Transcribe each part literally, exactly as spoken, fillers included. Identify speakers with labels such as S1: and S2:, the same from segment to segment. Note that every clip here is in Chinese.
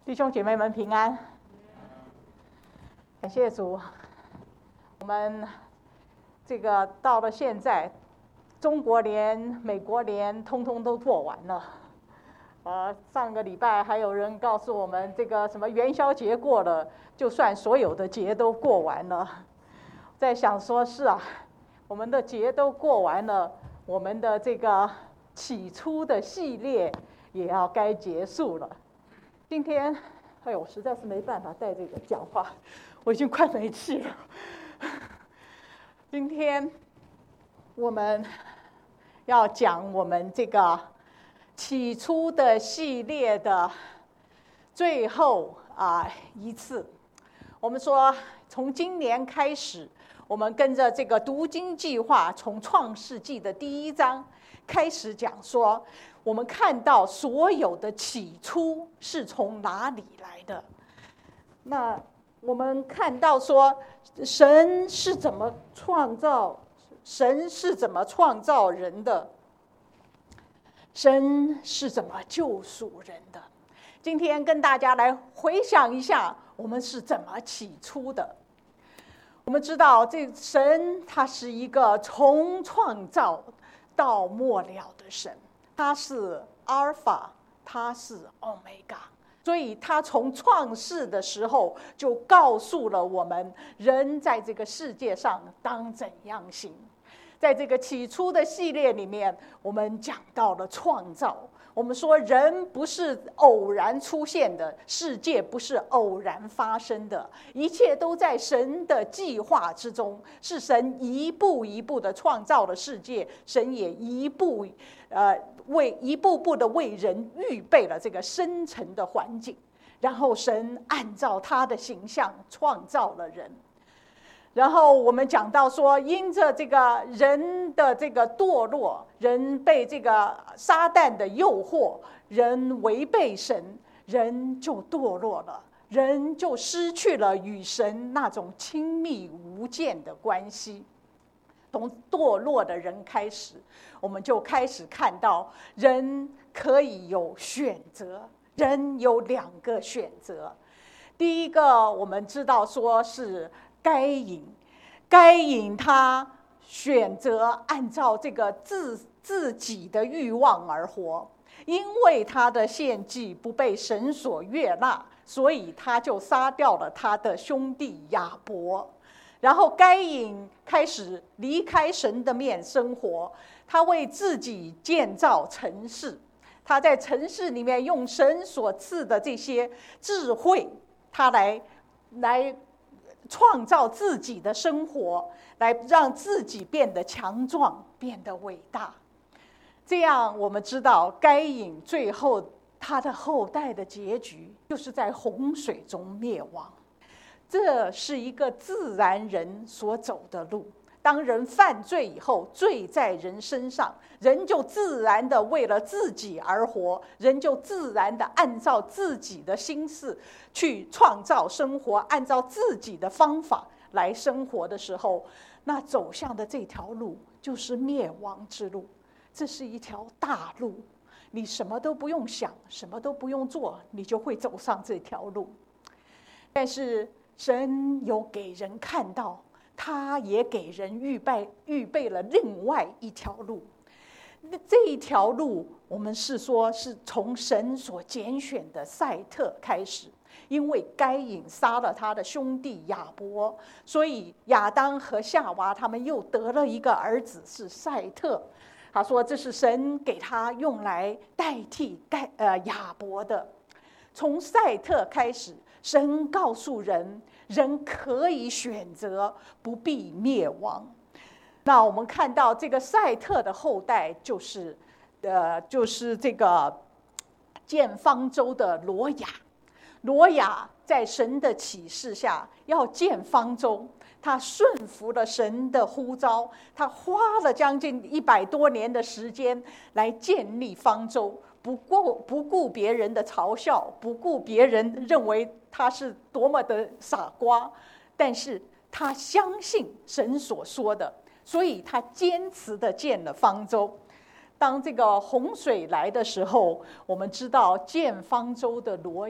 S1: 弟兄姐妹们平安，感谢主。我们这个到了现在，中国联、美国联通通都过完了。呃，上个礼拜还有人告诉我们，这个什么元宵节过了，就算所有的节都过完了。在想说，是啊，我们的节都过完了，我们的这个起初的系列也要该结束了。今天，哎呦，我实在是没办法带这个讲话，我已经快没气了。今天我们要讲我们这个起初的系列的最后啊一次。我们说，从今年开始，我们跟着这个读经计划，从创世纪的第一章开始讲说，我们看到所有的起初是从哪里来的。那我们看到说，神是怎么创造，神是怎么创造人的，神是怎么救赎人的。今天跟大家来回想一下，我们是怎么起初的。我们知道，这神他是一个从创造到末了的神，他是阿尔法，他是欧米伽，所以他从创世的时候就告诉了我们，人在这个世界上当怎样行。在这个起初的系列里面，我们讲到了创造。我们说，人不是偶然出现的，世界不是偶然发生的，一切都在神的计划之中，是神一步一步的创造了世界，神也一步呃为一步步的为人预备了这个生存的环境，然后神按照他的形象创造了人。然后我们讲到说，因着这个人的这个堕落，人被这个撒旦的诱惑，人违背神，人就堕落了，人就失去了与神那种亲密无间的关系。从堕落的人开始，我们就开始看到人可以有选择，人有两个选择。第一个，我们知道说是该隐，该隐他选择按照这个自自己的欲望而活，因为他的献祭不被神所悦纳，所以他就杀掉了他的兄弟亚伯。然后该隐开始离开神的面生活，他为自己建造城市，他在城市里面用神所赐的这些智慧，他来来创造自己的生活，来让自己变得强壮，变得伟大。这样我们知道，该隐最后他的后代的结局就是在洪水中灭亡。这是一个自然人所走的路。当人犯罪以后，罪在人身上，人就自然的为了自己而活，人就自然的按照自己的心思去创造生活，按照自己的方法来生活的时候，那走向的这条路就是灭亡之路。这是一条大路，你什么都不用想，什么都不用做，你就会走上这条路。但是神有给人看到，他也给人预备预备了另外一条路。这一条路，我们是说是从神所拣选的赛特开始，因为该隐杀了他的兄弟亚伯，所以亚当和夏娃他们又得了一个儿子，是赛特。他说这是神给他用来代替该呃亚伯的。从赛特开始，神告诉人，人可以选择，不必灭亡。那我们看到这个赛特的后代就是，呃，就是这个建方舟的挪亚。挪亚在神的启示下要建方舟，他顺服了神的呼召，他花了将近一百多年的时间来建立方舟。不顾不顾别人的嘲笑，不顾别人认为他是多么的傻瓜，但是他相信神所说的，所以他坚持的建了方舟。当这个洪水来的时候，我们知道建方舟的挪亚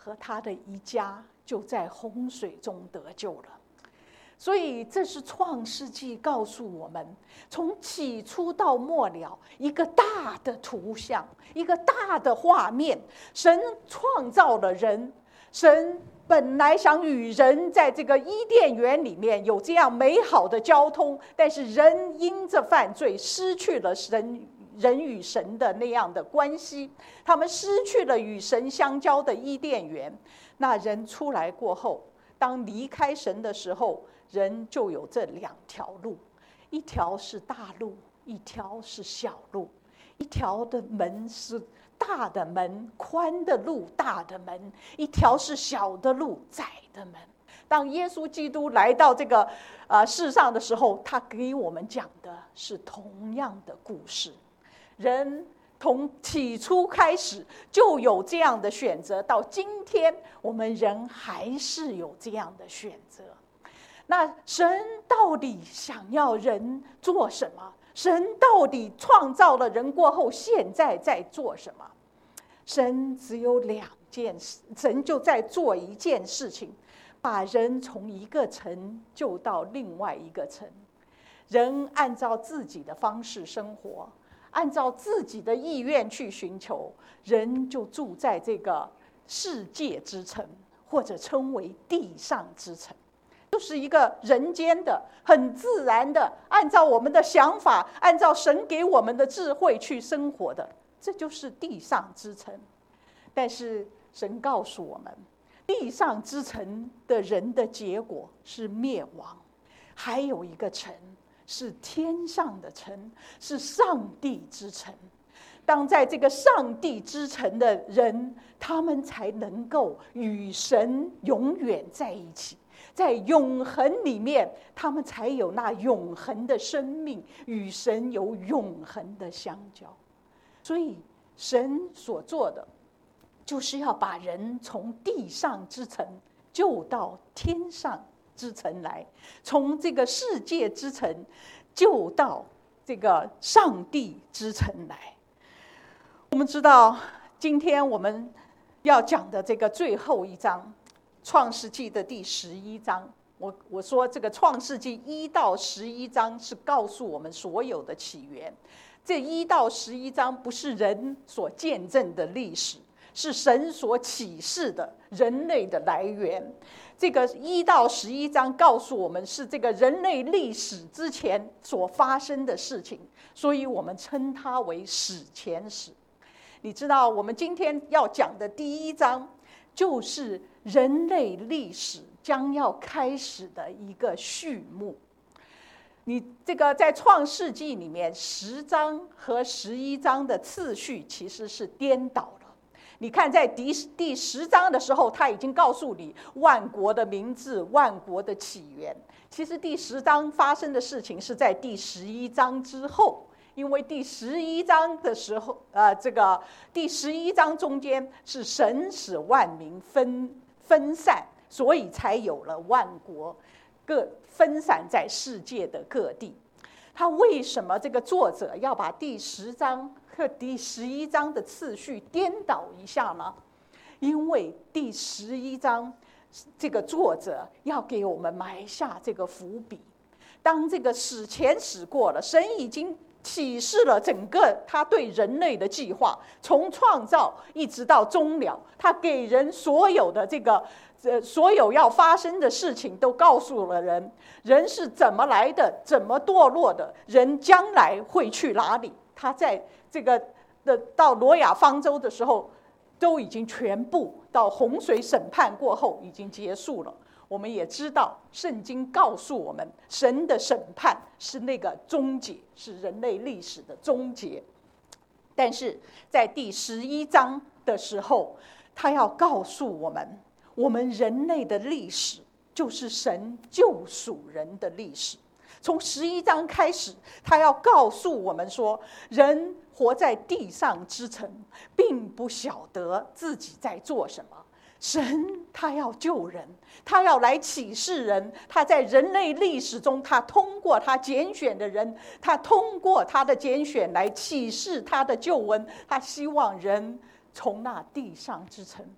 S1: 和他的一家就在洪水中得救了。所以这是创世纪告诉我们，从起初到末了，一个大的图像，一个大的画面。神创造了人，神本来想与人在这个伊甸园里面有这样美好的交通，但是人因着犯罪失去了神人与神的那样的关系，他们失去了与神相交的伊甸园。那人出来过后，当离开神的时候，人就有这两条路，一条是大路，一条是小路。一条的门是大的门，宽的路，大的门；一条是小的路，窄的门。当耶稣基督来到这个呃世上的时候，他给我们讲的是同样的故事。人从起初开始就有这样的选择，到今天我们人还是有这样的选择。那神到底想要人做什么？神到底创造了人过后，现在在做什么？神只有两件事，神就在做一件事情，把人从一个城救到另外一个城。人按照自己的方式生活，按照自己的意愿去寻求，人就住在这个世界之城，或者称为地上之城。就是一个人间的很自然的，按照我们的想法，按照神给我们的智慧去生活的，这就是地上之城。但是神告诉我们，地上之城的人的结果是灭亡，还有一个城是天上的城，是上帝之城。当在这个上帝之城的人，他们才能够与神永远在一起，在永恒里面，他们才有那永恒的生命，与神有永恒的相交。所以神所做的就是要把人从地上之城救到天上之城来，从这个世界之城救到这个上帝之城来。我们知道今天我们要讲的这个最后一章，创世纪的第十一章，我我说这个创世纪一到十一章是告诉我们所有的起源。这一到十一章不是人所见证的历史，是神所启示的人类的来源。这个一到十一章告诉我们是这个人类历史之前所发生的事情，所以我们称它为史前史。你知道我们今天要讲的第一章就是人类历史将要开始的一个序幕。你这个在创世纪里面，十章和十一章的次序其实是颠倒了。你看在第第十章的时候，他已经告诉你万国的名字、万国的起源。其实第十章发生的事情是在第十一章之后。因为第十一章的时候，呃，这个第十一章中间是神使万民分分散，所以才有了万国各分散在世界的各地。他为什么这个作者要把第十章和第十一章的次序颠倒一下呢？因为第十一章这个作者要给我们埋下这个伏笔。当这个史前史过了，神已经启示了整个他对人类的计划，从创造一直到终了，他给人所有的这个呃所有要发生的事情都告诉了人，人是怎么来的，怎么堕落的，人将来会去哪里。他在这个的到挪亚方舟的时候，都已经全部到洪水审判过后已经结束了。我们也知道圣经告诉我们，神的审判是那个终结，是人类历史的终结。但是在第十一章的时候，他要告诉我们，我们人类的历史就是神救赎人的历史。从十一章开始，他要告诉我们说，人活在地上之城，并不晓得自己在做什么。神他要救人，他要来启示人，他在人类历史中，他通过他拣选的人，他通过他的拣选来启示他的救恩。他希望人从那地上之城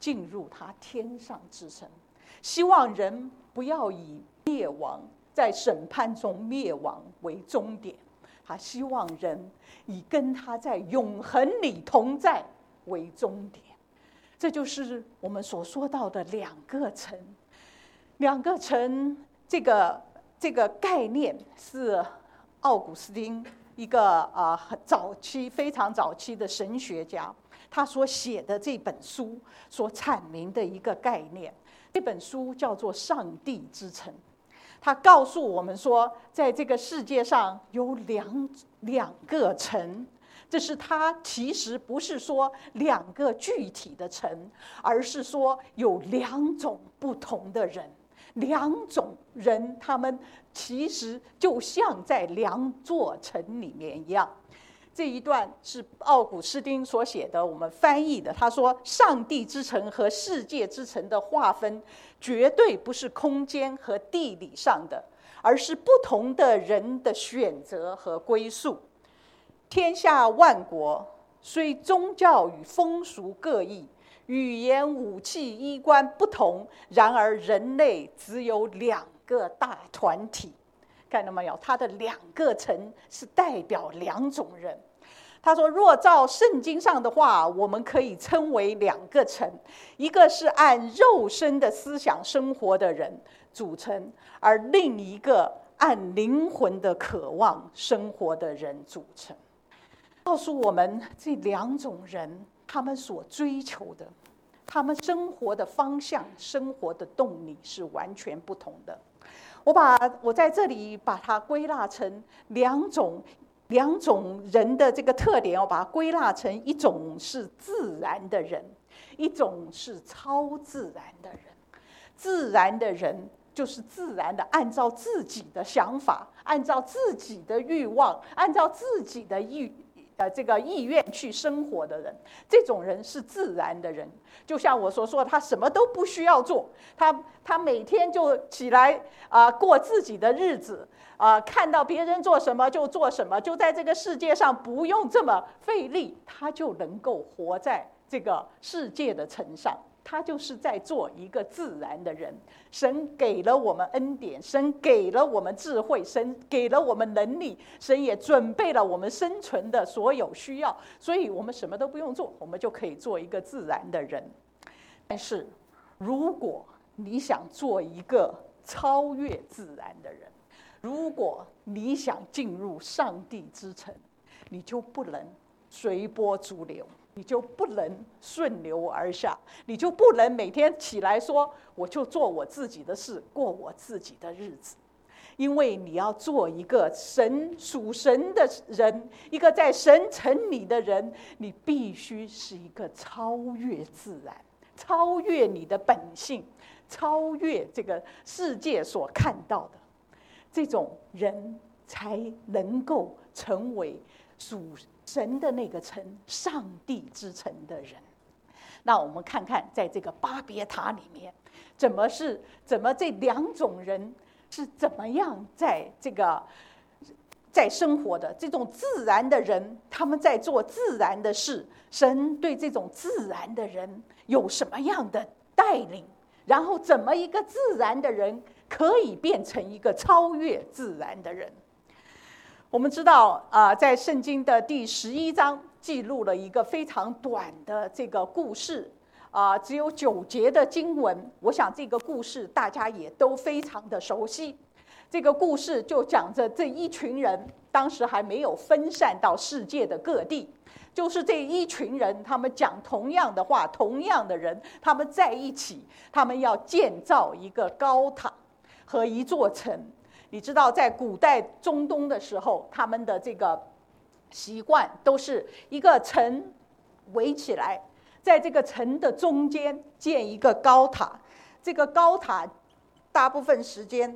S1: 进入他天上之城，希望人不要以灭亡，在审判中灭亡为终点，他希望人以跟他在永恒里同在为终点。这就是我们所说到的两个城。两个城这个这个概念是奥古斯丁一个啊、呃、早期非常早期的神学家，他所写的这本书所阐明的一个概念。这本书叫做《上帝之城》，他告诉我们说，在这个世界上有两两个城。这是他其实不是说两个具体的城，而是说有两种不同的人，两种人他们其实就像在两座城里面一样。这一段是奥古斯丁所写的，我们翻译的。他说，上帝之城和世界之城的划分绝对不是空间和地理上的，而是不同的人的选择和归宿。天下万国虽宗教与风俗各异，语言、武器、衣冠不同，然而人类只有两个大团体。看到没有？他的两个城是代表两种人。他说，若照圣经上的话，我们可以称为两个城，一个是按肉身的思想生活的人组成，而另一个按灵魂的渴望生活的人组成。告诉我们这两种人他们所追求的，他们生活的方向、生活的动力是完全不同的。我把我在这里把它归纳成两种两种人的这个特点，我把它归纳成一种是自然的人，一种是超自然的人。自然的人就是自然的按照自己的想法，按照自己的欲望，按照自己的意呃，这个意愿去生活的人，这种人是自然的人。就像我所说的，他什么都不需要做，他他每天就起来啊、呃，过自己的日子啊、呃，看到别人做什么就做什么，就在这个世界上不用这么费力，他就能够活在这个世界的城上。他就是在做一个自然的人。神给了我们恩典，神给了我们智慧，神给了我们能力，神也准备了我们生存的所有需要，所以我们什么都不用做，我们就可以做一个自然的人。但是如果你想做一个超越自然的人，如果你想进入上帝之城，你就不能随波逐流，你就不能顺流而下，你就不能每天起来说我就做我自己的事，过我自己的日子。因为你要做一个神属神的人，一个在神城里的人，你必须是一个超越自然，超越你的本性，超越这个世界所看到的，这种人才能够成为属神的那个城，上帝之城的人。那我们看看在这个巴别塔里面，怎么是怎么这两种人是怎么样在这个在生活的。这种自然的人，他们在做自然的事，神对这种自然的人有什么样的带领，然后怎么一个自然的人可以变成一个超越自然的人。我们知道啊、呃，在圣经的第十一章记录了一个非常短的这个故事啊、呃，只有九节的经文。我想这个故事大家也都非常的熟悉。这个故事就讲着这一群人，当时还没有分散到世界的各地，就是这一群人，他们讲同样的话，同样的人，他们在一起，他们要建造一个高塔和一座城。你知道，在古代中东的时候，他们的这个习惯都是一个城围起来，在这个城的中间建一个高塔。这个高塔大部分时间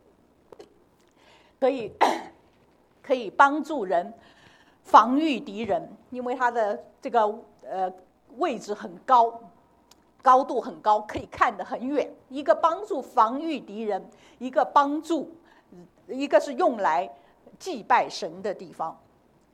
S1: 可以可以帮助人防御敌人，因为它的这个呃位置很高，高度很高，可以看得很远。一个帮助防御敌人，一个帮助。一个是用来祭拜神的地方。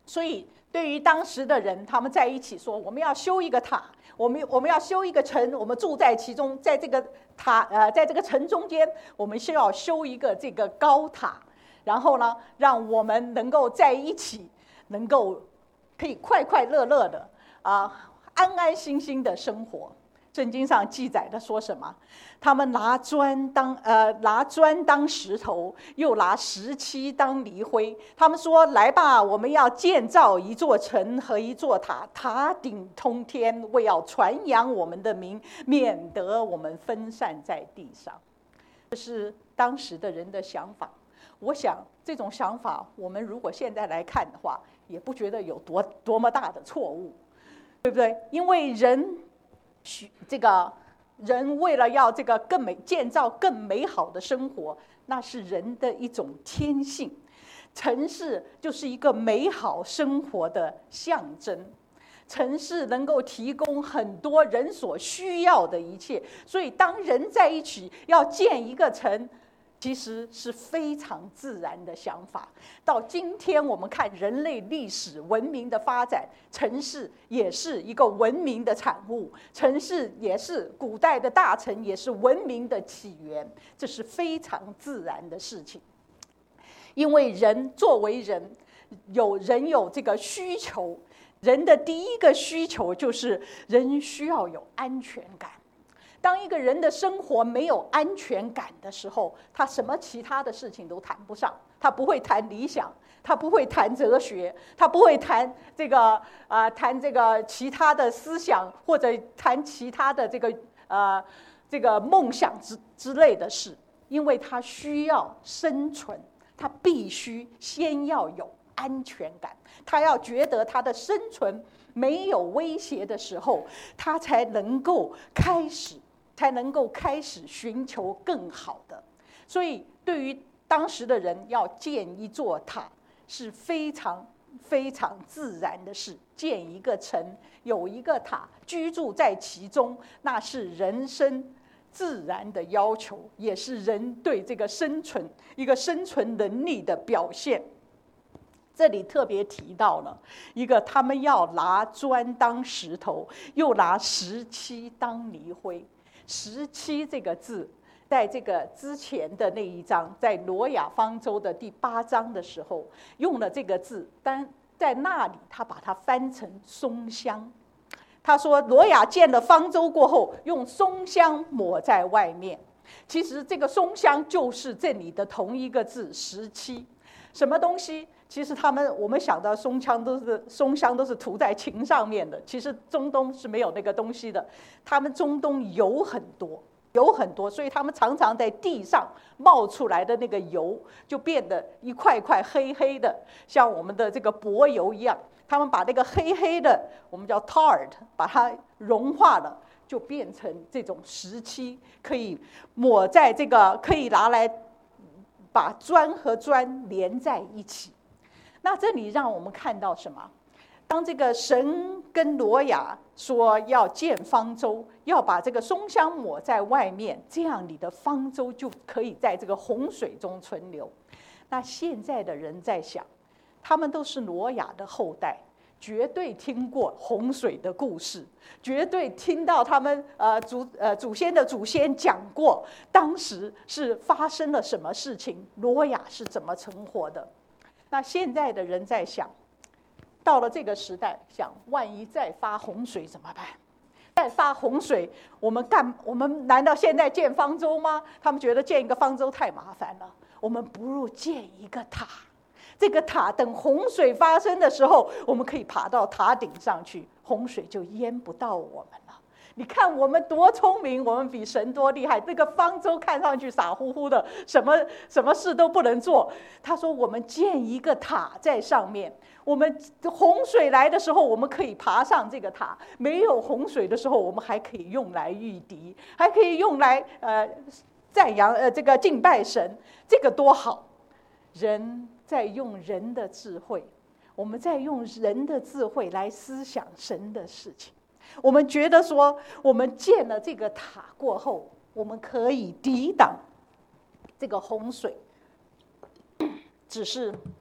S1: 所以对于当时的人，他们在一起说，我们要修一个塔，我们我们要修一个城，我们住在其中，在这个塔呃，在这个城中间，我们需要修一个这个高塔，然后呢，让我们能够在一起，能够可以快快乐乐的啊，安安心心的生活。圣经上记载的说什么？他们拿砖当呃拿砖当石头，又拿石漆当泥灰。他们说：“来吧，我们要建造一座城和一座塔，塔顶通天，为要传扬我们的名，免得我们分散在地上。”这是当时的人的想法。我想这种想法，我们如果现在来看的话，也不觉得有多多么大的错误，对不对？因为人。这个人为了要这个更美建造更美好的生活，那是人的一种天性。城市就是一个美好生活的象征，城市能够提供很多人所需要的一切，所以当人在一起要建一个城，其实是非常自然的想法。到今天我们看人类历史文明的发展，城市也是一个文明的产物，城市也是古代的大城，也是文明的起源，这是非常自然的事情。因为人作为人，有人有这个需求，人的第一个需求就是人需要有安全感。当一个人的生活没有安全感的时候，他什么其他的事情都谈不上。他不会谈理想，他不会谈哲学，他不会谈这个啊、呃，谈这个其他的思想，或者谈其他的这个呃这个梦想之之类的事，因为他需要生存，他必须先要有安全感，他要觉得他的生存没有威胁的时候，他才能够开始。才能够开始寻求更好的。所以对于当时的人，要建一座塔是非常非常自然的事。建一个城，有一个塔，居住在其中，那是人生自然的要求，也是人对这个生存一个生存能力的表现。这里特别提到了一个，他们要拿砖当石头，又拿石漆当泥灰。石漆这个字，在这个之前的那一章，在挪亚方舟的第八章的时候，用了这个字，但在那里他把它翻成松香。他说，挪亚建了方舟过后，用松香抹在外面。其实这个松香就是这里的同一个字，石漆。什么东西？其实他们我们想到松香都是松香都是涂在琴上面的，其实中东是没有那个东西的。他们中东油很多，油很多，所以他们常常在地上冒出来的那个油就变得一块块黑黑的，像我们的这个柏油一样。他们把那个黑黑的，我们叫 tar， 把它融化了，就变成这种石漆，可以抹在这个，可以拿来把砖和砖连在一起。那这里让我们看到什么？当这个神跟挪亚说要建方舟，要把这个松香抹在外面，这样你的方舟就可以在这个洪水中存留。那现在的人在想，他们都是挪亚的后代，绝对听过洪水的故事，绝对听到他们呃祖呃祖先的祖先讲过，当时是发生了什么事情，挪亚是怎么存活的。那现在的人在想，到了这个时代，想万一再发洪水怎么办？再发洪水，我们干我们难道现在建方舟吗？他们觉得建一个方舟太麻烦了，我们不如建一个塔。这个塔等洪水发生的时候，我们可以爬到塔顶上去，洪水就淹不到我们了。你看我们多聪明，我们比神多厉害。这个方舟看上去傻乎乎的，什么什么事都不能做。他说我们建一个塔在上面，我们洪水来的时候我们可以爬上这个塔，没有洪水的时候我们还可以用来御敌，还可以用来呃赞扬呃这个敬拜神，这个多好。人在用人的智慧，我们在用人的智慧来思想神的事情。我们觉得说，我们建了这个塔过后，我们可以抵挡这个洪水。只是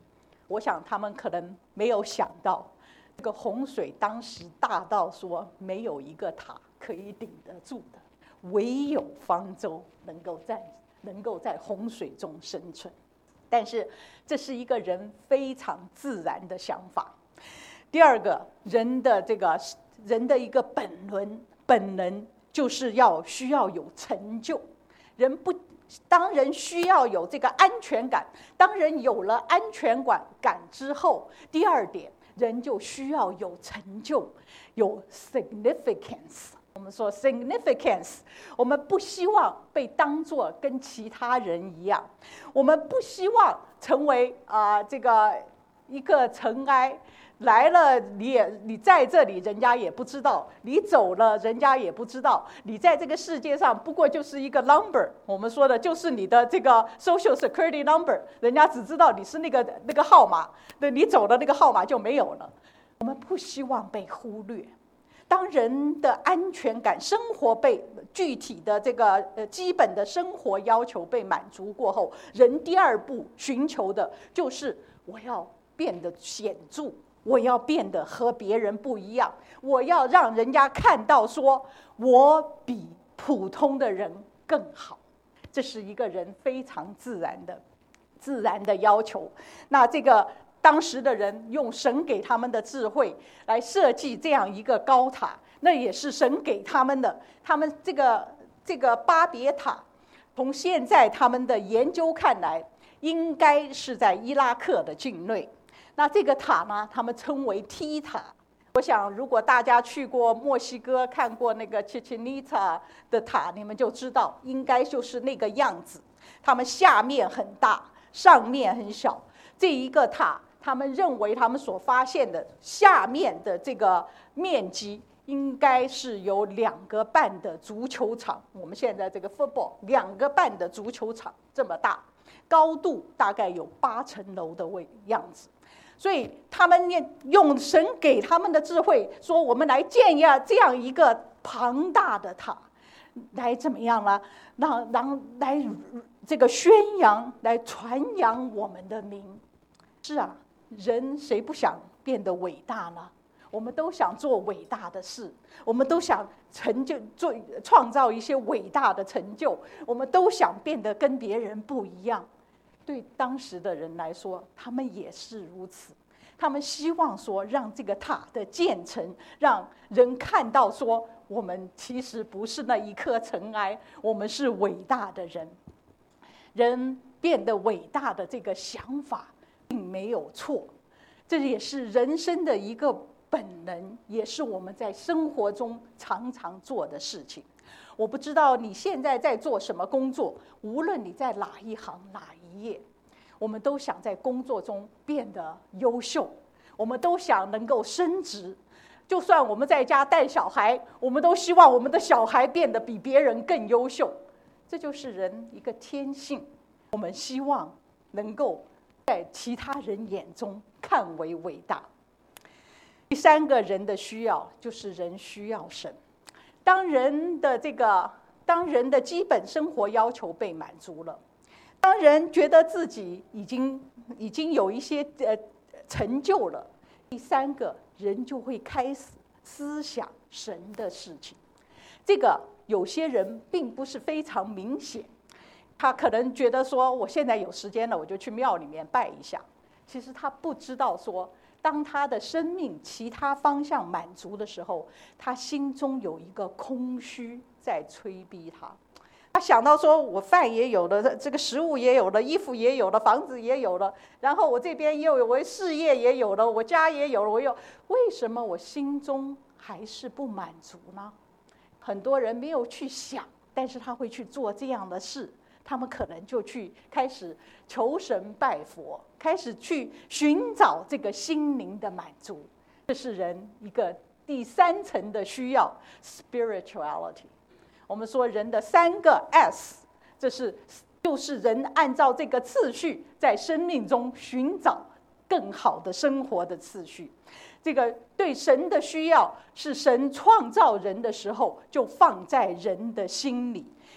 S1: 我想他们可能没有想到，这个洪水当时大到说没有一个塔可以顶得住的，唯有方舟能够在能够在洪水中生存。但是这是一个人非常自然的想法。第二个，人的这个人的一个本能本能就是要需要有成就。人不当人需要有这个安全感，当人有了安全感感之后，第二点，人就需要有成就，有 significance。我们说 significance， 我们不希望被当作跟其他人一样，我们不希望成为啊、呃、这个一个尘埃。来了，你也你在这里，人家也不知道；你走了，人家也不知道。你在这个世界上，不过就是一个 number。我们说的就是你的这个 social security number， 人家只知道你是那个那个号码，对，你走了那个号码就没有了。我们不希望被忽略。当人的安全感、生活被具体的这个呃基本的生活要求被满足过后，人第二步寻求的就是我要变得显著。我要变得和别人不一样，我要让人家看到说我比普通的人更好，这是一个人非常自然的自然的要求。那这个当时的人用神给他们的智慧来设计这样一个高塔，那也是神给他们的。他们这个这个巴别塔，从现在他们的研究看来，应该是在伊拉克的境内。那这个塔呢，他们称为梯塔。我想，如果大家去过墨西哥，看过那个 Chichen Itza 的塔，你们就知道，应该就是那个样子。他们下面很大，上面很小。这一个塔，他们认为他们所发现的下面的这个面积，应该是有两个半的足球场。我们现在这个 football 两个半的足球场这么大，高度大概有八层楼的位样子。所以他们用神给他们的智慧说，我们来建一这样一个庞大的塔，来怎么样呢？让让来这个宣扬，来传扬我们的名。是啊，人谁不想变得伟大呢？我们都想做伟大的事，我们都想成就做创造一些伟大的成就，我们都想变得跟别人不一样。对当时的人来说，他们也是如此。他们希望说，让这个塔的建成，让人看到说，我们其实不是那一颗尘埃，我们是伟大的人。人变得伟大的这个想法并没有错，这也是人生的一个本能，也是我们在生活中常常做的事情。我不知道你现在在做什么工作，无论你在哪一行哪一业，我们都想在工作中变得优秀，我们都想能够升职。就算我们在家带小孩，我们都希望我们的小孩变得比别人更优秀。这就是人一个天性，我们希望能够在其他人眼中看为伟大。第三个人的需要就是人需要神。当人的这个，当人的基本生活要求被满足了，当人觉得自己已经已经有一些呃成就了，第三个人就会开始思想神的事情。这个有些人并不是非常明显，他可能觉得说，我现在有时间了，我就去庙里面拜一下。其实他不知道说，当他的生命其他方向满足的时候，他心中有一个空虚在催逼他。他想到说，我饭也有了，这个食物也有了，衣服也有了，房子也有了，然后我这边又有我事业也有了，我家也有了，我有，为什么我心中还是不满足呢？很多人没有去想，但是他会去做这样的事。他们可能就去开始求神拜佛，开始去寻找这个心灵的满足。这是人一个第三层的需要 spirituality。 我们说人的三个 S， 这是就是人按照这个次序在生命中寻找更好的生活的次序。这个对神的需要是神创造人的时候就放在人的心里，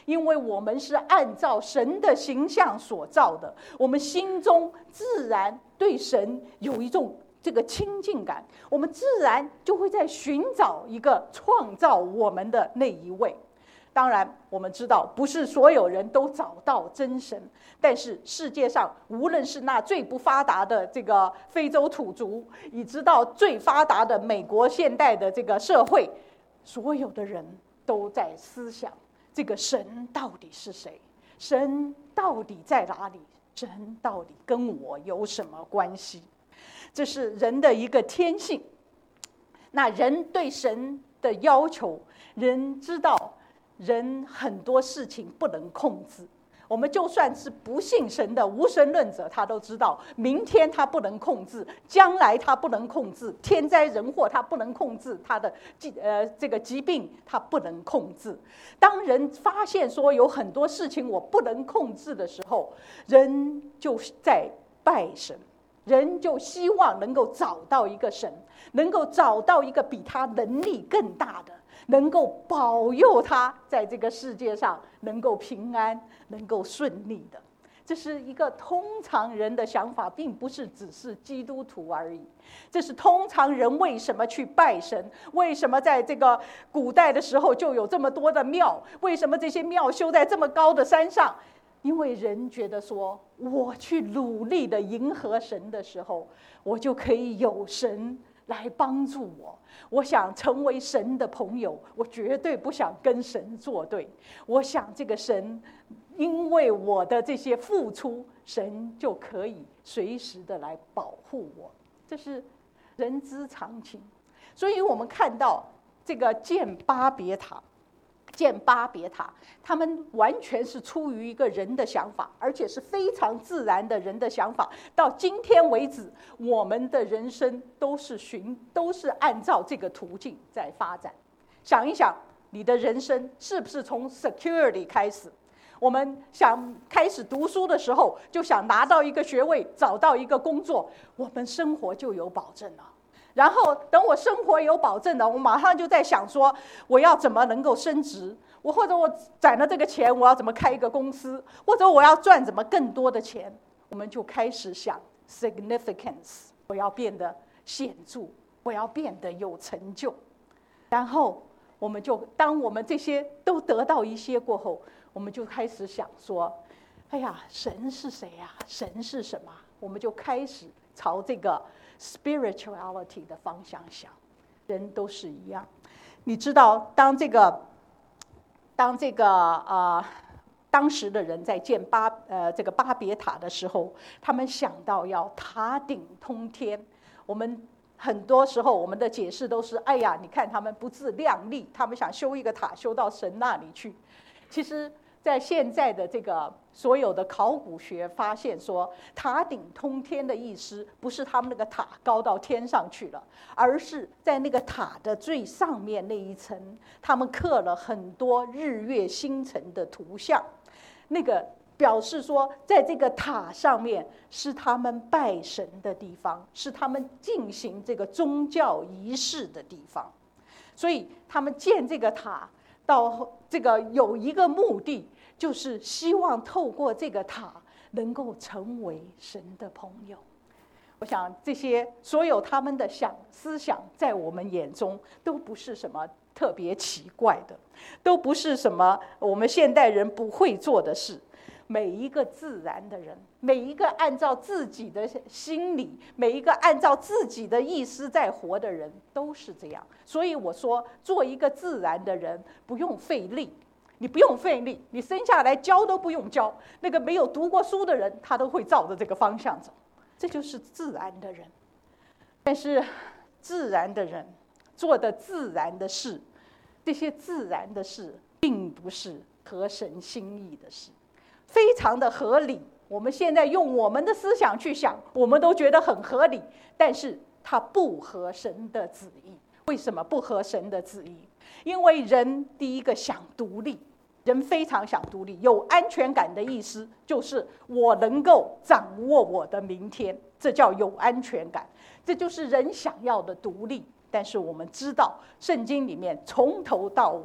S1: 因为我们是按照神的形象所造的，我们心中自然对神有一种这个亲近感，我们自然就会在寻找一个创造我们的那一位。当然我们知道不是所有人都找到真神，但是世界上无论是那最不发达的这个非洲土族，以直到最发达的美国现代的这个社会，所有的人都在思想这个神到底是谁，神到底在哪里，神到底跟我有什么关系。这是人的一个天性。那人对神的要求，人知道人很多事情不能控制，我们就算是不信神的无神论者，他都知道明天他不能控制，将来他不能控制，天灾人祸他不能控制，他的呃这个疾病他不能控制。当人发现说有很多事情我不能控制的时候，人就在拜神，人就希望能够找到一个神，能够找到一个比他能力更大的，能够保佑他在这个世界上能够平安，能够顺利的。这是一个通常人的想法，并不是只是基督徒而已。这是通常人为什么去拜神，为什么在这个古代的时候就有这么多的庙，为什么这些庙修在这么高的山上。因为人觉得说，我去努力的迎合神的时候，我就可以有神来帮助我。我想成为神的朋友，我绝对不想跟神作对。我想这个神因为我的这些付出，神就可以随时的来保护我，这是人之常情。所以我们看到这个建巴别塔建巴别塔，他们完全是出于一个人的想法，而且是非常自然的人的想法。到今天为止，我们的人生都是循都是按照这个途径在发展。想一想，你的人生是不是从 security 开始？我们想开始读书的时候，就想拿到一个学位，找到一个工作，我们生活就有保证了。然后等我生活有保证了，我马上就在想说，我要怎么能够升职，我或者我攒了这个钱，我要怎么开一个公司，或者我要赚怎么更多的钱。我们就开始想 significance， 我要变得显著，我要变得有成就。然后我们就当我们这些都得到一些过后，我们就开始想说，哎呀，神是谁呀？神是什么？我们就开始朝这个spirituality 的方向想。人都是一样。你知道当这个当这个呃当时的人在建巴呃这个巴别塔的时候，他们想到要塔顶通天。我们很多时候我们的解释都是，哎呀，你看他们不自量力，他们想修一个塔修到神那里去。其实在现在的这个所有的考古学发现说，塔顶通天的意思不是他们那个塔高到天上去了，而是在那个塔的最上面那一层，他们刻了很多日月星辰的图像。那个表示说，在这个塔上面是他们拜神的地方，是他们进行这个宗教仪式的地方。所以他们建这个塔到这个有一个目的，就是希望透过这个塔能够成为神的朋友。我想这些所有他们的想思想，在我们眼中都不是什么特别奇怪的，都不是什么我们现代人不会做的事。每一个自然的人，每一个按照自己的心理，每一个按照自己的意思在活的人，都是这样。所以我说，做一个自然的人不用费力，你不用费力，你生下来教都不用教。那个没有读过书的人，他都会照着这个方向走，这就是自然的人。但是自然的人做的自然的事，这些自然的事并不是合神心意的事，非常的合理。我们现在用我们的思想去想，我们都觉得很合理，但是它不合神的旨意。为什么不合神的旨意？因为人第一个想独立，人非常想独立。有安全感的意思就是我能够掌握我的明天，这叫有安全感，这就是人想要的独立。但是我们知道圣经里面从头到尾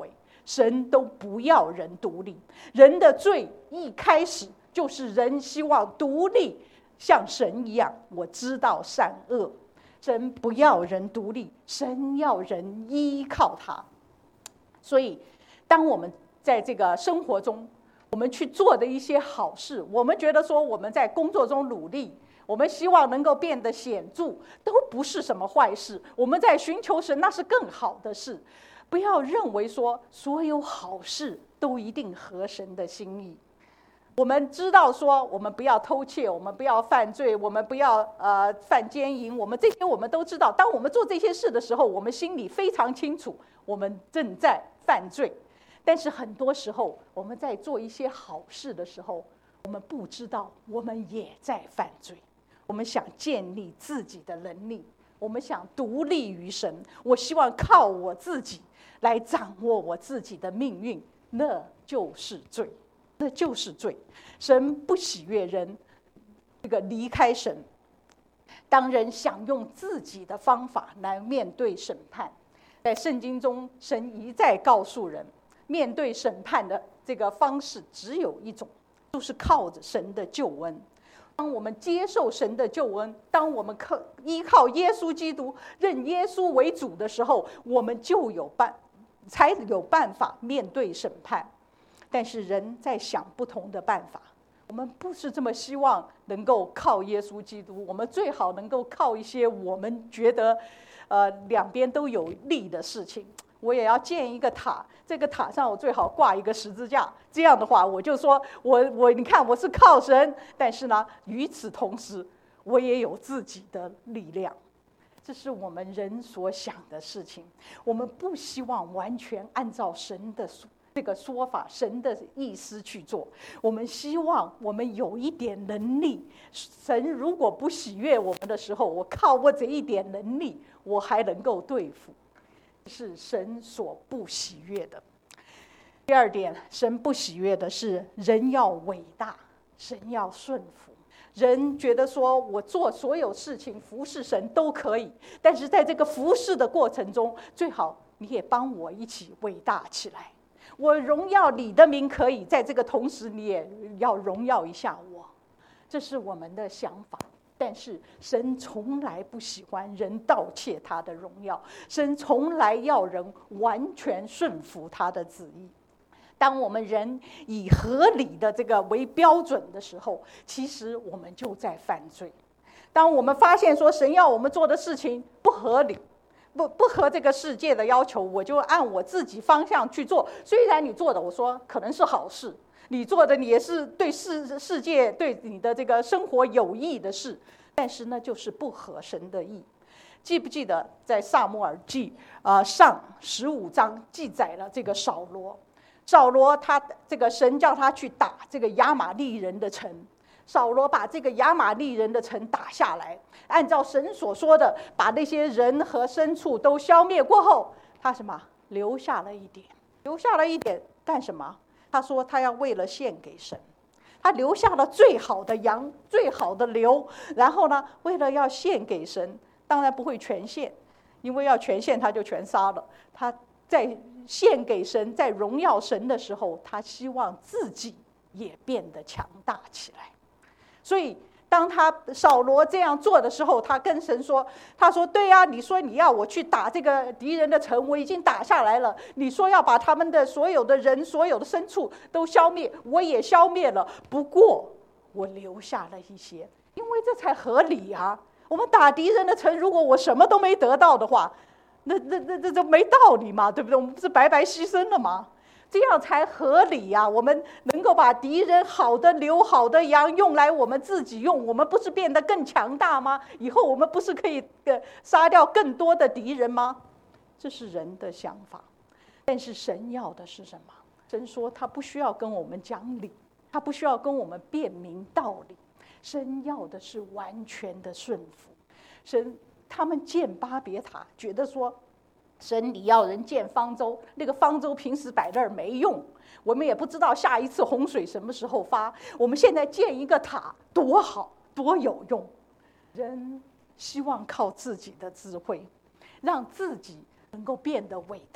S1: 神都不要人独立。人的罪一开始就是人希望独立，像神一样，我知道善恶。神不要人独立，神要人依靠他。所以当我们在这个生活中，我们去做的一些好事，我们觉得说我们在工作中努力，我们希望能够变得显著，都不是什么坏事。我们在寻求神，那是更好的事。不要认为说所有好事都一定合神的心意。我们知道说我们不要偷窃，我们不要犯罪，我们不要呃犯奸淫，我们这些我们都知道。当我们做这些事的时候，我们心里非常清楚我们正在犯罪。但是很多时候我们在做一些好事的时候，我们不知道我们也在犯罪。我们想建立自己的能力，我们想独立于神，我希望靠我自己来掌握我自己的命运，那就是罪，那就是罪。神不喜悦人这个离开神。当人想用自己的方法来面对审判，在圣经中神一再告诉人，面对审判的这个方式只有一种，就是靠着神的救恩。当我们接受神的救恩，当我们靠依靠耶稣基督，认耶稣为主的时候，我们就有办才有办法面对审判。但是人在想不同的办法，我们不是这么希望能够靠耶稣基督，我们最好能够靠一些我们觉得呃两边都有利的事情。我也要建一个塔，这个塔上我最好挂一个十字架，这样的话我就说我我你看我是靠神，但是呢与此同时我也有自己的力量。这是我们人所想的事情，我们不希望完全按照神的这个说法，神的意思去做。我们希望我们有一点能力，神如果不喜悦我们的时候，我靠我这一点能力我还能够对付，是神所不喜悦的。第二点，神不喜悦的是人要伟大，神要顺服。人觉得说我做所有事情服侍神都可以，但是在这个服侍的过程中，最好你也帮我一起伟大起来。我荣耀你的名可以，在这个同时你也要荣耀一下我。这是我们的想法。但是神从来不喜欢人盗窃他的荣耀，神从来要人完全顺服他的旨意。当我们人以合理的这个为标准的时候，其实我们就在犯罪。当我们发现说神要我们做的事情不合理，不不合这个世界的要求，我就按我自己方向去做。虽然你做的我说可能是好事，你做的你也是对世世界对你的这个生活有益的事，但是呢就是不合神的意。记不记得在撒母耳记呃上十五章记载了这个扫罗？扫罗他这个神叫他去打这个亚玛利人的城，扫罗把这个亚玛利人的城打下来，按照神所说的，把那些人和牲畜都消灭过后，他什么留下了一点，留下了一点干什么？他说他要为了献给神，他留下了最好的羊，最好的牛，然后呢，为了要献给神，当然不会全献，因为要全献他就全杀了。他在献给神，在荣耀神的时候，他希望自己也变得强大起来。所以当他扫罗这样做的时候，他跟神说，他说对啊，你说你要我去打这个敌人的城，我已经打下来了，你说要把他们的所有的人所有的牲畜都消灭，我也消灭了，不过我留下了一些，因为这才合理啊。我们打敌人的城，如果我什么都没得到的话，那那那那这没道理嘛，对不对？我们不是白白牺牲了吗？这样才合理呀、啊！我们能够把敌人好的牛、好的羊用来我们自己用，我们不是变得更强大吗？以后我们不是可以呃杀掉更多的敌人吗？这是人的想法，但是神要的是什么？神说他不需要跟我们讲理，他不需要跟我们辩明道理，神要的是完全的顺服。神他们建巴别塔，觉得说神你要人建方舟，那个方舟平时摆那儿没用，我们也不知道下一次洪水什么时候发，我们现在建一个塔多好多有用。人希望靠自己的智慧让自己能够变得伟大，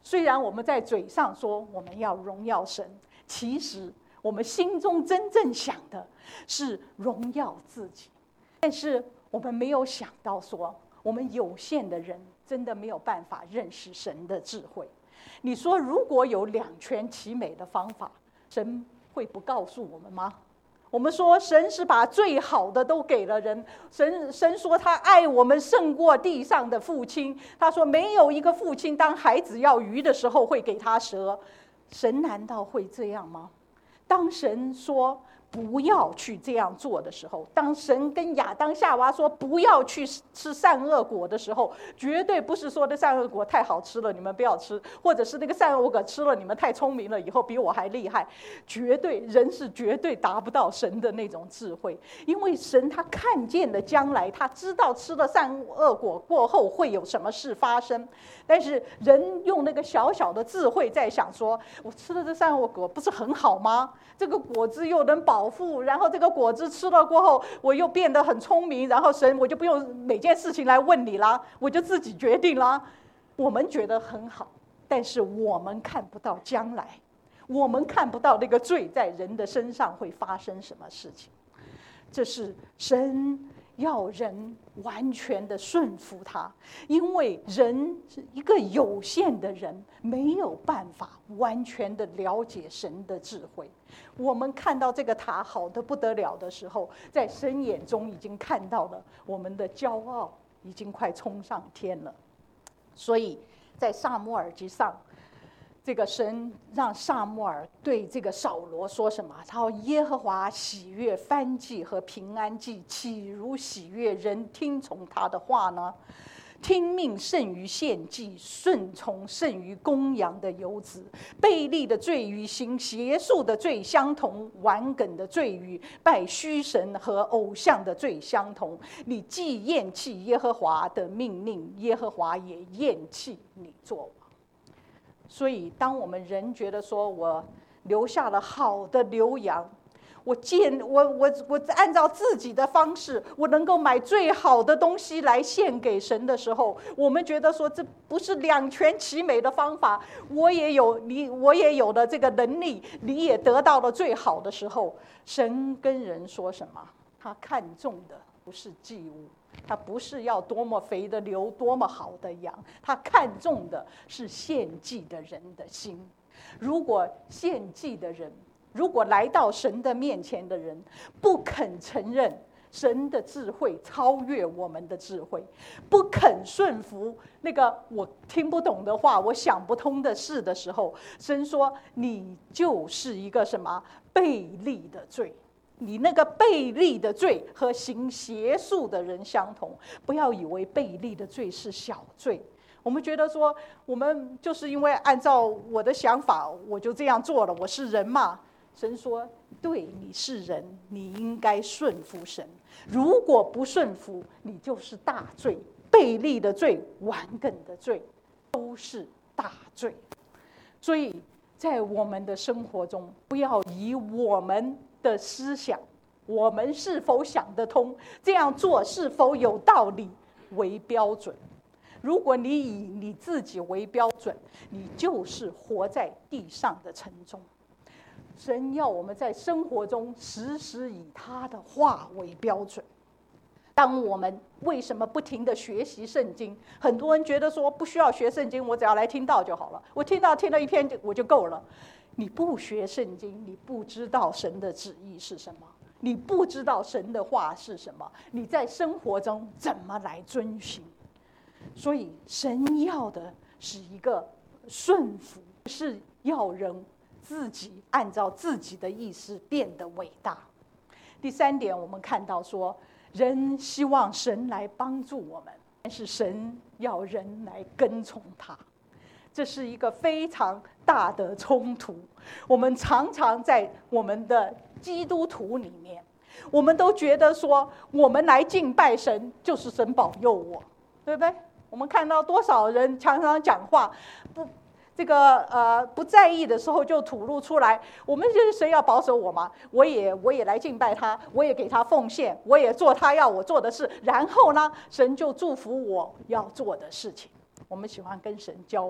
S1: 虽然我们在嘴上说我们要荣耀神，其实我们心中真正想的是荣耀自己。但是我们没有想到说，我们有限的人真的没有办法认识神的智慧。你说如果有两全其美的方法，神会不告诉我们吗？我们说神是把最好的都给了人，神神说他爱我们胜过地上的父亲，他说没有一个父亲当孩子要鱼的时候会给他蛇。神难道会这样吗？当神说不要去这样做的时候，当神跟亚当夏娃说不要去吃善恶果的时候，绝对不是说的善恶果太好吃了你们不要吃，或者是那个善恶果吃了你们太聪明了以后比我还厉害。绝对人是绝对达不到神的那种智慧，因为神他看见了将来，他知道吃了善恶果过后会有什么事发生。但是人用那个小小的智慧在想说，我吃了这善恶果不是很好吗？这个果子又能保护，然后这个果子吃了过后我又变得很聪明，然后神我就不用每件事情来问你啦，我就自己决定啦。我们觉得很好，但是我们看不到将来，我们看不到那个罪在人的身上会发生什么事情。这是神要人完全的顺服他，因为人是一个有限的人，没有办法完全的了解神的智慧。我们看到这个塔好得不得了的时候，在神眼中已经看到了我们的骄傲已经快冲上天了。所以在撒母耳记上，这个神让撒母耳对这个扫罗说什么？他说耶和华喜悦燔祭和平安祭，岂如喜悦人听从他的话呢？听命胜于献祭，顺从胜于公羊的油脂。悖逆的罪与行邪术的罪相同，顽梗的罪与拜虚神和偶像的罪相同。你既厌弃耶和华的命令，耶和华也厌弃你做王。所以当我们人觉得说我留下了好的牛羊，我建我我我按照自己的方式，我能够买最好的东西来献给神的时候，我们觉得说这不是两全其美的方法。我也有你，我也有了这个能力，你也得到了最好的时候，神跟人说什么？他看重的不是祭物，他不是要多么肥的牛，多么好的羊，他看重的是献祭的人的心。如果献祭的人，如果来到神的面前的人不肯承认神的智慧超越我们的智慧，不肯顺服那个我听不懂的话，我想不通的事的时候，神说你就是一个什么悖逆的罪。你那个悖逆的罪和行邪术的人相同。不要以为悖逆的罪是小罪，我们觉得说我们就是因为按照我的想法我就这样做了，我是人嘛。神说对，你是人，你应该顺服神。如果不顺服，你就是大罪。悖逆的罪、顽梗的罪都是大罪。所以在我们的生活中，不要以我们的思想，我们是否想得通，这样做是否有道理为标准。如果你以你自己为标准，你就是活在地上的城中。神要我们在生活中时时以他的话为标准。当我们为什么不停地学习圣经？很多人觉得说不需要学圣经，我只要来听道就好了，我听到听了一篇我就够了。你不学圣经，你不知道神的旨意是什么，你不知道神的话是什么，你在生活中怎么来遵行？所以神要的是一个顺服，是要人自己按照自己的意思变得伟大。第三点，我们看到说人希望神来帮助我们，但是神要人来跟从他，这是一个非常大的冲突。我们常常在我们的基督徒里面，我们都觉得说我们来敬拜神就是神保佑我，对不对？我们看到多少人常常讲话不这个呃不在意的时候就吐露出来，我们就是神要保守我嘛，我也我也来敬拜他，我也给他奉献，我也做他要我做的事，然后呢神就祝福我要做的事情。我们喜欢跟神交换，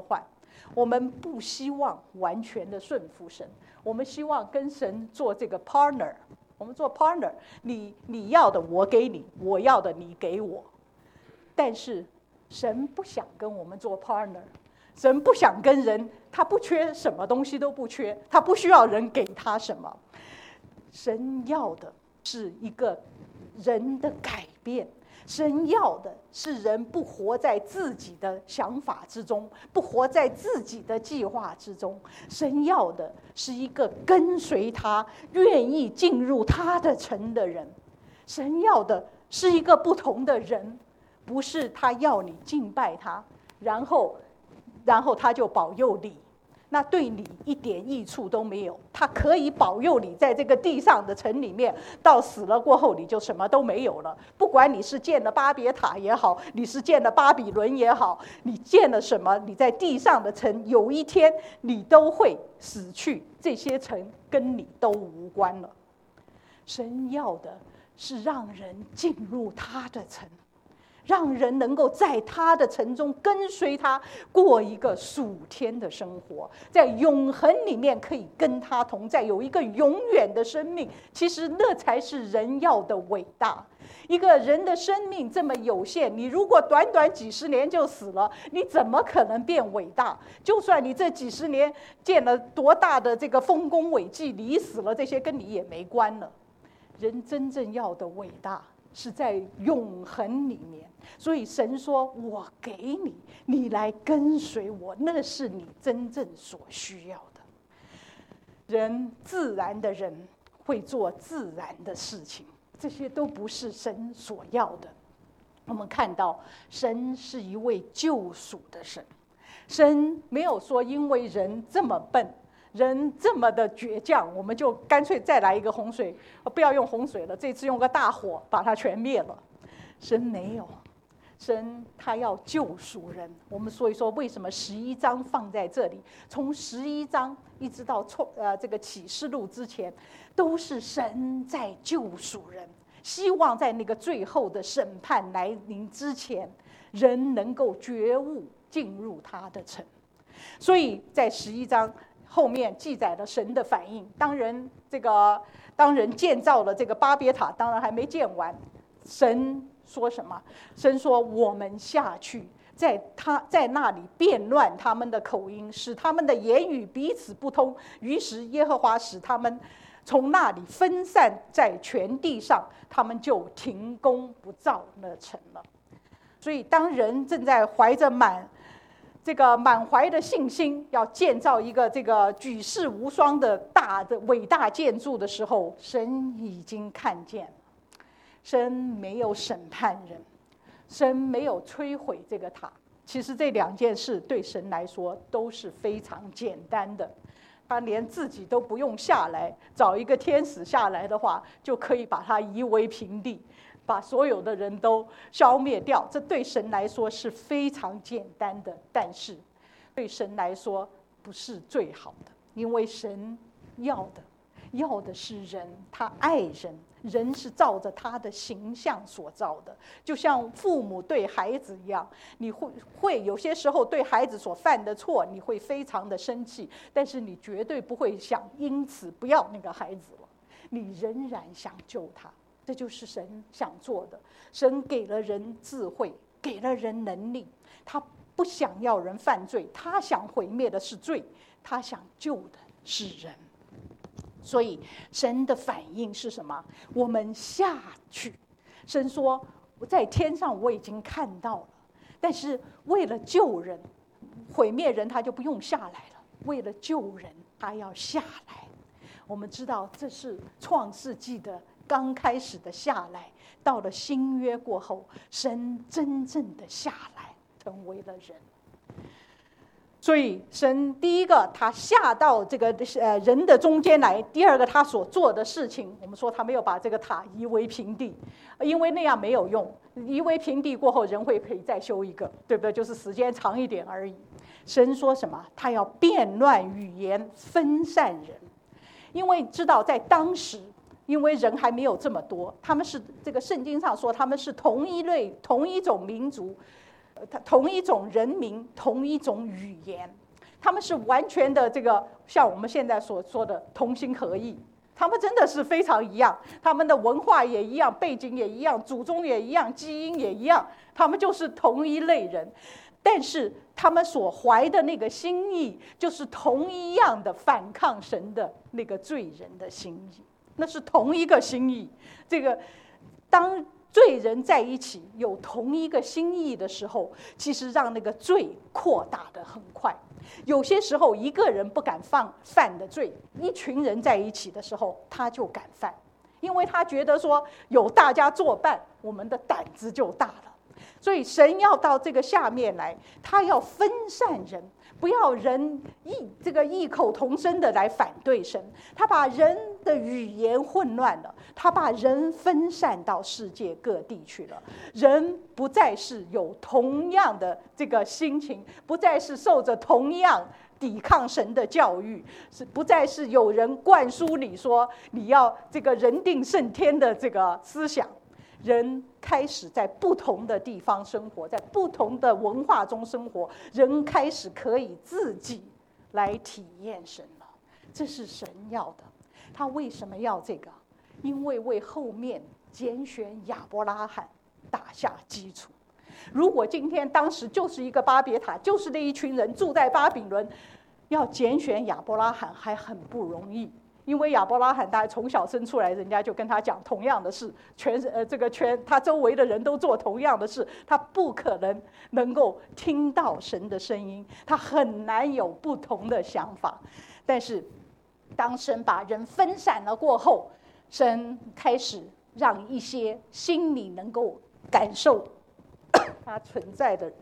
S1: 我们不希望完全的顺服神，我们希望跟神做这个 partner， 我们做 partner， 你你要的我给你，我要的你给我。但是神不想跟我们做 partner， 神不想跟人，他不缺什么东西都不缺，他不需要人给他什么。神要的是一个人的改变，神要的是人不活在自己的想法之中，不活在自己的计划之中。神要的是一个跟随他、愿意进入他的城的人。神要的是一个不同的人，不是他要你敬拜他，然后，然后他就保佑你。那对你一点益处都没有。他可以保佑你在这个地上的城里面，到死了过后你就什么都没有了。不管你是建了巴别塔也好，你是建了巴比伦也好，你建了什么，你在地上的城，有一天你都会死去，这些城跟你都无关了。神要的是让人进入他的城，让人能够在他的城中跟随他，过一个属天的生活，在永恒里面可以跟他同在，有一个永远的生命。其实那才是人要的伟大。一个人的生命这么有限，你如果短短几十年就死了，你怎么可能变伟大？就算你这几十年建了多大的这个丰功伟绩，你死了，这些跟你也没关了。人真正要的伟大是在永恒里面。所以神说，我给你，你来跟随我，那是你真正所需要的。人自然的人会做自然的事情，这些都不是神所要的。我们看到神是一位救赎的神，神没有说因为人这么笨，人这么的倔强，我们就干脆再来一个洪水，不要用洪水了，这次用个大火把它全灭了。神没有，神他要救赎人。我们所以说，为什么十一章放在这里？从十一章一直到创呃这个启示录之前，都是神在救赎人，希望在那个最后的审判来临之前，人能够觉悟进入他的城。所以在十一章后面记载了神的反应。当人这个当人建造了这个巴别塔，当然还没建完，神说什么？神说我们下去，在他在那里变乱他们的口音，使他们的言语彼此不通。于是耶和华使他们从那里分散在全地上，他们就停工不造那城了。所以当人正在怀着满这个满怀的信心，要建造一个这个举世无双的大的伟大建筑的时候，神已经看见了。神没有审判人，神没有摧毁这个塔。其实这两件事对神来说都是非常简单的，他连自己都不用下来，找一个天使下来的话，就可以把它夷为平地，把所有的人都消灭掉。这对神来说是非常简单的，但是对神来说不是最好的，因为神要的要的是人，他爱人，人是照着他的形象所造的。就像父母对孩子一样，你会会有些时候对孩子所犯的错，你会非常的生气，但是你绝对不会想因此不要那个孩子了，你仍然想救他。这就是神想做的。神给了人智慧，给了人能力，他不想要人犯罪，他想毁灭的是罪，他想救的是人。所以神的反应是什么？我们下去。神说在天上我已经看到了，但是为了救人，毁灭人他就不用下来了，为了救人他要下来。我们知道这是创世纪的刚开始的下来，到了新约过后，神真正的下来成为了人。所以神第一个他下到这个呃人的中间来，第二个他所做的事情，我们说他没有把这个塔夷为平地，因为那样没有用，夷为平地过后人会可以再修一个，对不对？就是时间长一点而已。神说什么？他要变乱语言，分散人。因为知道在当时，因为人还没有这么多，他们是这个圣经上说他们是同一类同一种民族，同一种人民，同一种语言。 他们是完全的这个像我们现在所说的同心合意，他们真的是非常一样，他们的文化也一样，背景也一样，祖宗也一样，基因也一样，他们就是同一类人。但是他们所怀的那个心意，就是同一样的反抗神的那个罪人的心意，那是同一个心意。这个当罪人在一起有同一个心意的时候，其实让那个罪扩大得很快。有些时候一个人不敢犯犯的罪，一群人在一起的时候他就敢犯，因为他觉得说有大家作伴，我们的胆子就大了。所以神要到这个下面来，他要分散人，不要人异这个异口同声的来反对神。他把人的语言混乱了，他把人分散到世界各地去了。人不再是有同样的这个心情，不再是受着同样抵抗神的教育，是不再是有人灌输你说你要这个人定胜天的这个思想。人开始在不同的地方生活，在不同的文化中生活，人开始可以自己来体验神了。这是神要的。他为什么要这个？因为为后面拣选亚伯拉罕打下基础。如果今天当时就是一个巴别塔，就是那一群人住在巴比伦，要拣选亚伯拉罕还很不容易。因为亚伯拉罕大概从小生出来，人家就跟他讲同样的事，全呃这个全他周围的人都做同样的事，他不可能能够听到神的声音，他很难有不同的想法。但是当神把人分散了过后，神开始让一些心里能够感受他存在的，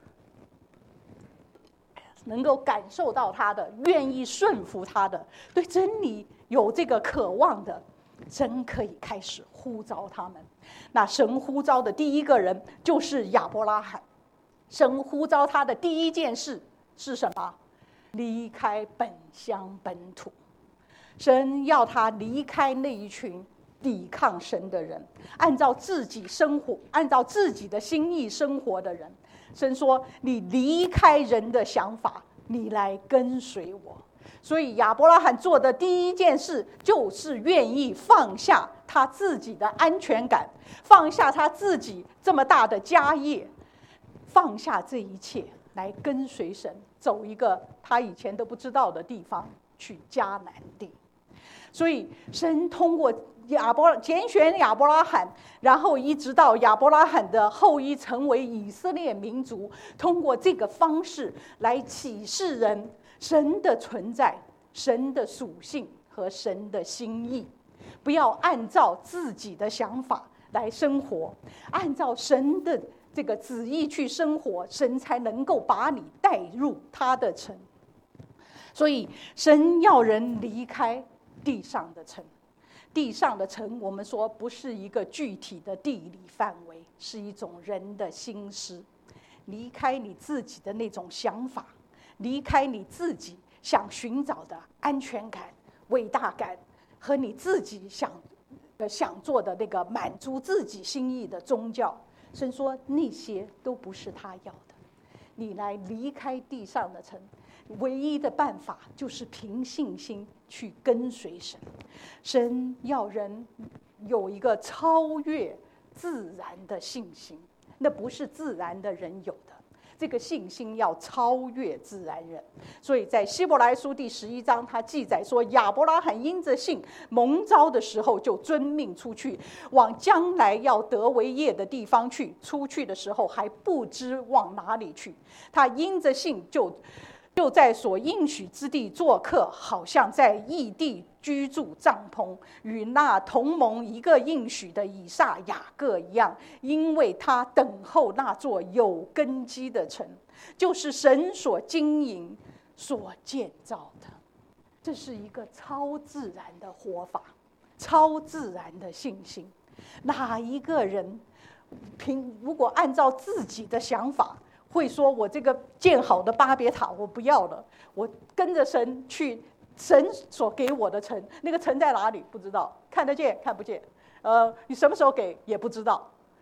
S1: 能够感受到他的，愿意顺服他的，对真理有这个渴望的，神可以开始呼召他们。那神呼召的第一个人就是亚伯拉罕。神呼召他的第一件事是什么？离开本乡本土。神要他离开那一群抵抗神的人，按照自己生活，按照自己的心意生活的人。神说你离开人的想法，你来跟随我。所以亚伯拉罕做的第一件事就是愿意放下他自己的安全感，放下他自己这么大的家业，放下这一切来跟随神，走一个他以前都不知道的地方，去迦南地。所以神通过亚伯拣选亚伯拉罕，然后一直到亚伯拉罕的后裔成为以色列民族，通过这个方式来启示人神的存在、神的属性和神的心意。不要按照自己的想法来生活，按照神的这个旨意去生活，神才能够把你带入他的城。所以神要人离开地上的城。地上的城，我们说不是一个具体的地理范围，是一种人的心思。离开你自己的那种想法，离开你自己想寻找的安全感、伟大感，和你自己想呃想做的那个满足自己心意的宗教。神说那些都不是他要的。你来离开地上的城，唯一的办法就是凭信心去跟随神。神要人有一个超越自然的信心，那不是自然的人有的，这个信心要超越自然人。所以在希伯来书第十一章，他记载说，亚伯拉罕因着信蒙召的时候，就遵命出去，往将来要得为业的地方去。出去的时候还不知往哪里去，他因着信就就在所应许之地做客，好像在异地居住帐篷，与那同盟一个应许的以撒、雅各一样，因为他等候那座有根基的城，就是神所经营、所建造的。这是一个超自然的活法，超自然的信心。哪一个人凭如果按照自己的想法，会说我这个建好的巴别塔我不要了，我跟着神去神所给我的城，那个城在哪里不知道，看得见看不见，呃，你什么时候给也不知道。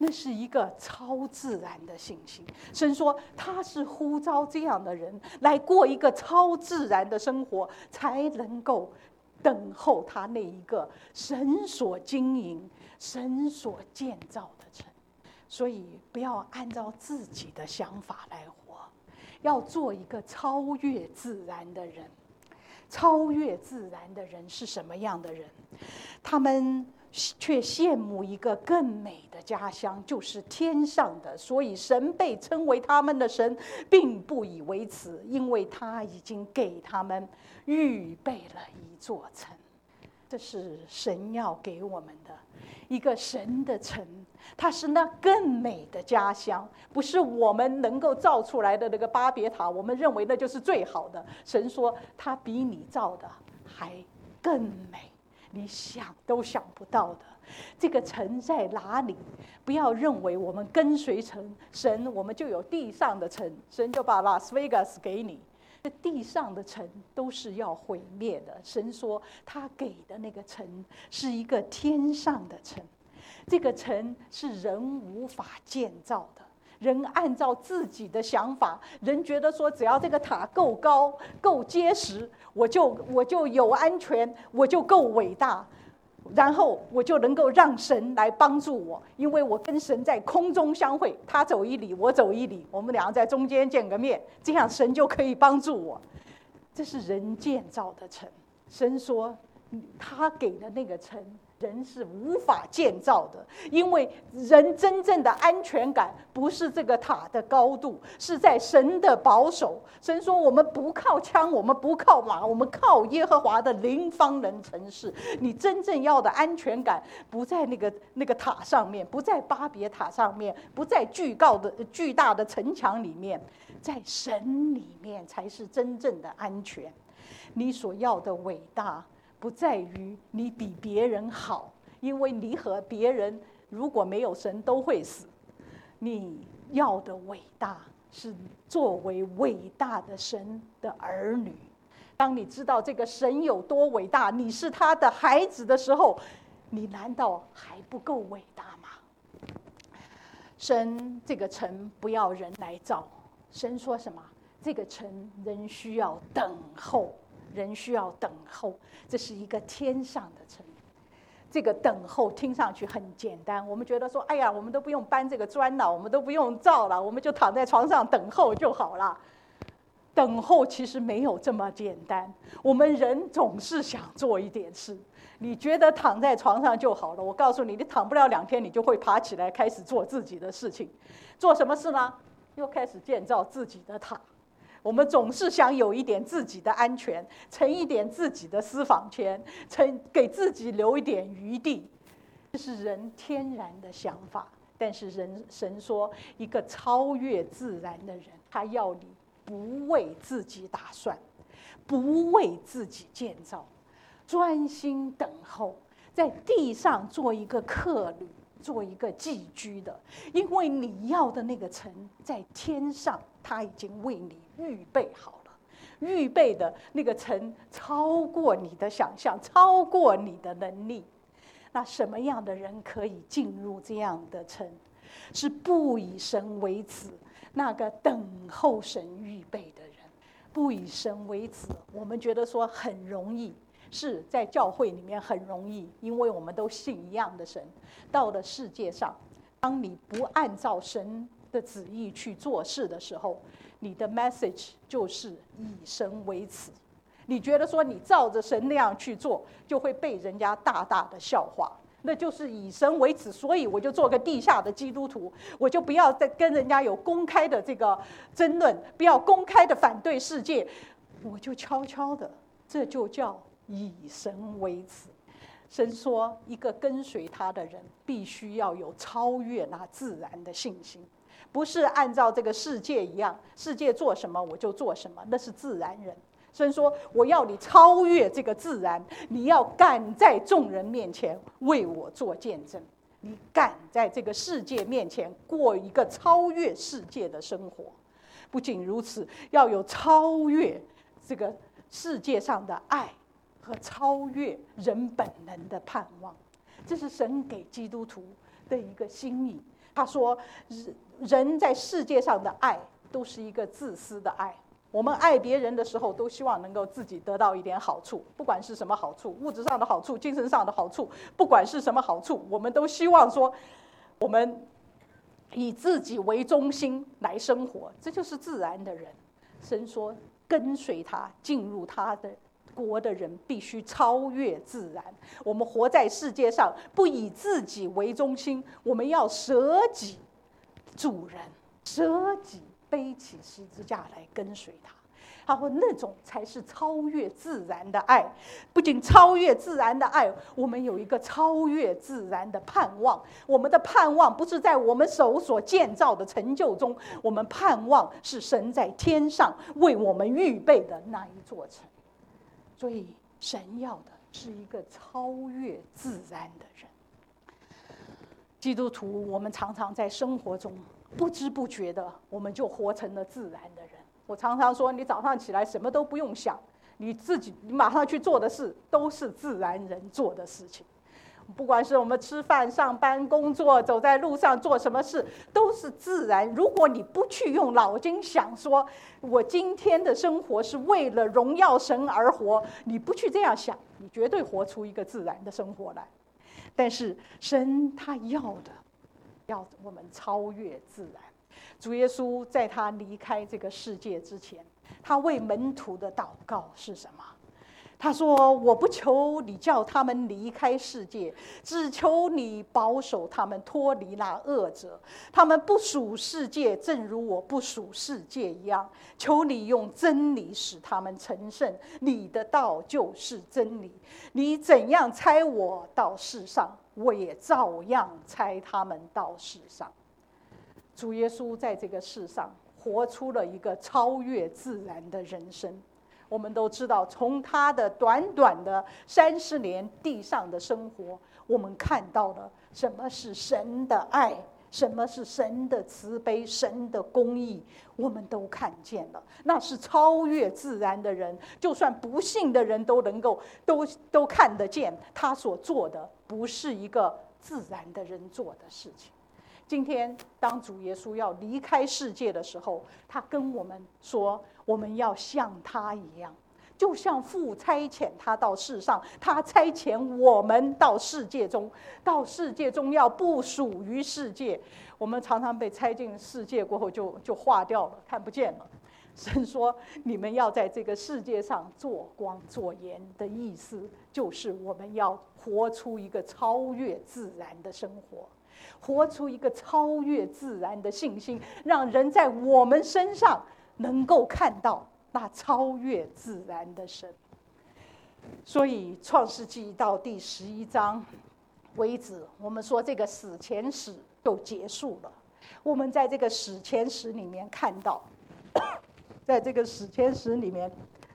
S1: 那是一个超自然的信心。神说他是呼召这样的人来过一个超自然的生活，才能够等候他那一个神所经营、神所建造的城。所以不要按照自己的想法来活，要做一个超越自然的人。超越自然的人是什么样的人？他们却羡慕一个更美的家乡，就是天上的。所以神被称为他们的神，并不以为耻，因为他已经给他们预备了一座城。这是神要给我们的一个神的城，它是那更美的家乡，不是我们能够造出来的那个巴别塔，我们认为那就是最好的。神说它比你造的还更美，你想都想不到的。这个城在哪里？不要认为我们跟随神，神我们就有地上的城，神就把拉斯维加斯给你。这地上的城都是要毁灭的。神说他给的那个城是一个天上的城，这个城是人无法建造的。人按照自己的想法，人觉得说只要这个塔够高够结实，我就我就有安全，我就够伟大，然后我就能够让神来帮助我，因为我跟神在空中相会，他走一里我走一里，我们两个在中间见个面，这样神就可以帮助我。这是人建造的城。神说他给的那个城人是无法建造的，因为人真正的安全感不是这个塔的高度，是在神的保守。神说我们不靠枪，我们不靠马，我们靠耶和华的灵方能成事。你真正要的安全感不在那个那个塔上面，不在巴别塔上面，不在巨高的巨大的城墙里面，在神里面才是真正的安全。你所要的伟大不在于你比别人好，因为你和别人如果没有神都会死。你要的伟大是作为伟大的神的儿女。当你知道这个神有多伟大，你是他的孩子的时候，你难道还不够伟大吗？神这个城不要人来造，神说什么？这个城人需要等候，人需要等候，这是一个天上的城。这个等候听上去很简单，我们觉得说，哎呀，我们都不用搬这个砖了，我们都不用造了，我们就躺在床上等候就好了。等候其实没有这么简单，我们人总是想做一点事。你觉得躺在床上就好了，我告诉你，你躺不了两天，你就会爬起来开始做自己的事情。做什么事呢？又开始建造自己的塔。我们总是想有一点自己的安全，存一点自己的私房钱，存给自己留一点余地，这是人天然的想法。但是人神说，一个超越自然的人，他要你不为自己打算，不为自己建造，专心等候，在地上做一个客旅，做一个寄居的。因为你要的那个城在天上，他已经为你预备好了，预备的那个城超过你的想象，超过你的能力。那什么样的人可以进入这样的城？是不以神为耻，那个等候神预备的人。不以神为耻，我们觉得说很容易，是在教会里面很容易，因为我们都信一样的神。到了世界上，当你不按照神的旨意去做事的时候，你的 message 就是以神为耻。你觉得说你照着神那样去做，就会被人家大大的笑话，那就是以神为耻。所以我就做个地下的基督徒，我就不要再跟人家有公开的这个争论，不要公开的反对世界，我就悄悄的，这就叫以神为耻。神说，一个跟随他的人必须要有超越那自然的信心，不是按照这个世界一样，世界做什么我就做什么，那是自然人。神说，我要你超越这个自然，你要敢在众人面前为我做见证，你敢在这个世界面前过一个超越世界的生活。不仅如此，要有超越这个世界上的爱和超越人本能的盼望。这是神给基督徒的一个心意。 他说，人在世界上的爱都是一个自私的爱。我们爱别人的时候，都希望能够自己得到一点好处，不管是什么好处，物质上的好处，精神上的好处，不管是什么好处，我们都希望说，我们以自己为中心来生活，这就是自然的人。神说，跟随他进入他的国的人必须超越自然。我们活在世界上，不以自己为中心，我们要舍己助人，舍己背起十字架来跟随他。他说那种才是超越自然的爱。不仅超越自然的爱，我们有一个超越自然的盼望。我们的盼望不是在我们手所建造的成就中，我们盼望是神在天上为我们预备的那一座城。所以神要的是一个超越自然的人。基督徒，我们常常在生活中不知不觉的，我们就活成了自然的人。我常常说，你早上起来什么都不用想，你自己你马上去做的事都是自然人做的事情。不管是我们吃饭、上班、工作，走在路上做什么事，都是自然。如果你不去用脑筋想说，我今天的生活是为了荣耀神而活，你不去这样想，你绝对活出一个自然的生活来。但是神他要的，要我们超越自然。主耶稣在他离开这个世界之前，他为门徒的祷告是什么？他说，我不求你叫他们离开世界，只求你保守他们脱离那恶者。他们不属世界，正如我不属世界一样。求你用真理使他们成圣，你的道就是真理。你怎样差我到世上，我也照样差他们到世上。主耶稣在这个世上活出了一个超越自然的人生。我们都知道，从他的短短的三十年地上的生活，我们看到了什么是神的爱，什么是神的慈悲，神的公义，我们都看见了。那是超越自然的人，就算不信的人都能够都都看得见，他所做的不是一个自然的人做的事情。今天当主耶稣要离开世界的时候，他跟我们说，我们要像他一样，就像父差遣他到世上，他差遣我们到世界中，到世界中要不属于世界。我们常常被差进世界过后就就化掉了，看不见了。神说，你们要在这个世界上做光做盐的意思，就是我们要活出一个超越自然的生活，活出一个超越自然的信心，让人在我们身上能够看到那超越自然的神。所以创世纪到第十一章为止，我们说这个史前史就结束了。我们在这个史前史里面看到，在这个史前史里面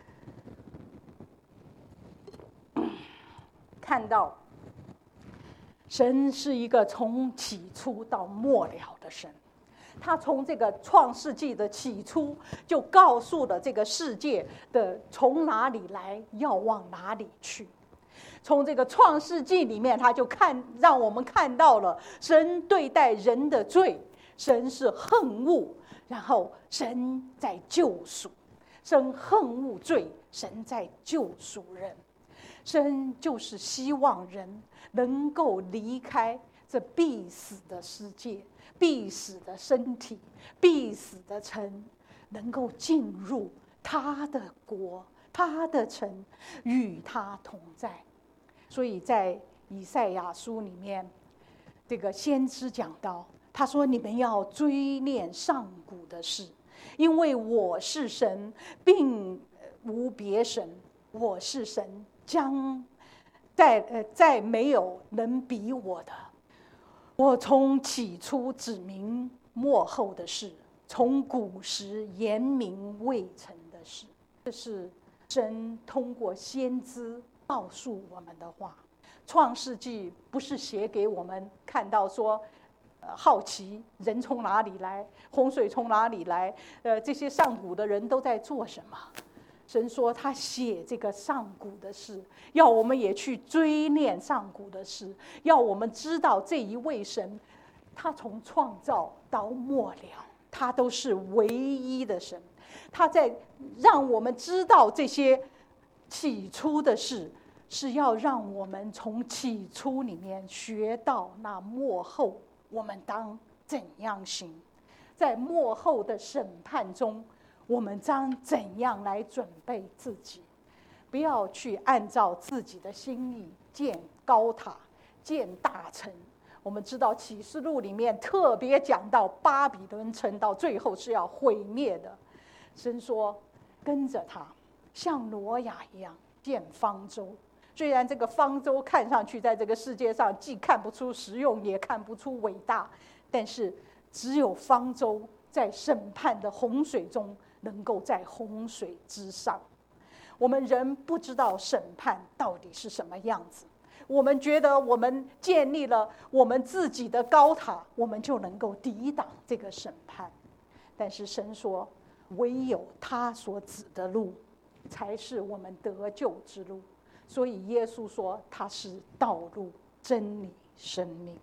S1: 看到神是一个从起初到末了的神。他从这个创世纪的起初就告诉了这个世界的从哪里来，要往哪里去。从这个创世纪里面，他就看让我们看到了神对待人的罪，神是恨恶，然后神在救赎。神恨恶罪，神在救赎人。神就是希望人能够离开这必死的世界，必死的身体，必死的城，能够进入他的国，他的城，与他同在。所以在以赛亚书里面，这个先知讲到，他说，你们要追念上古的事，因为我是神，并无别神。我是神，将再呃再没有能比我的。我从起初指明末后的事，从古时言明未成的事。这是神通过先知告诉我们的话。创世纪不是写给我们看到说，呃，好奇人从哪里来，洪水从哪里来，呃，这些上古的人都在做什么。神说他写这个上古的事，要我们也去追念上古的事，要我们知道这一位神他从创造到末了，他都是唯一的神。他在让我们知道这些起初的事，是要让我们从起初里面学到那末后我们当怎样行，在末后的审判中，我们将怎样来准备自己。不要去按照自己的心意建高塔、建大城。我们知道启示录里面特别讲到巴比伦城到最后是要毁灭的。神说跟着他，像挪亚一样建方舟。虽然这个方舟看上去在这个世界上既看不出实用，也看不出伟大，但是只有方舟在审判的洪水中能够在洪水之上。我们人不知道审判到底是什么样子，我们觉得我们建立了我们自己的高塔，我们就能够抵挡这个审判。但是神说，唯有他所指的路才是我们得救之路。所以耶稣说他是道路、真理、生命。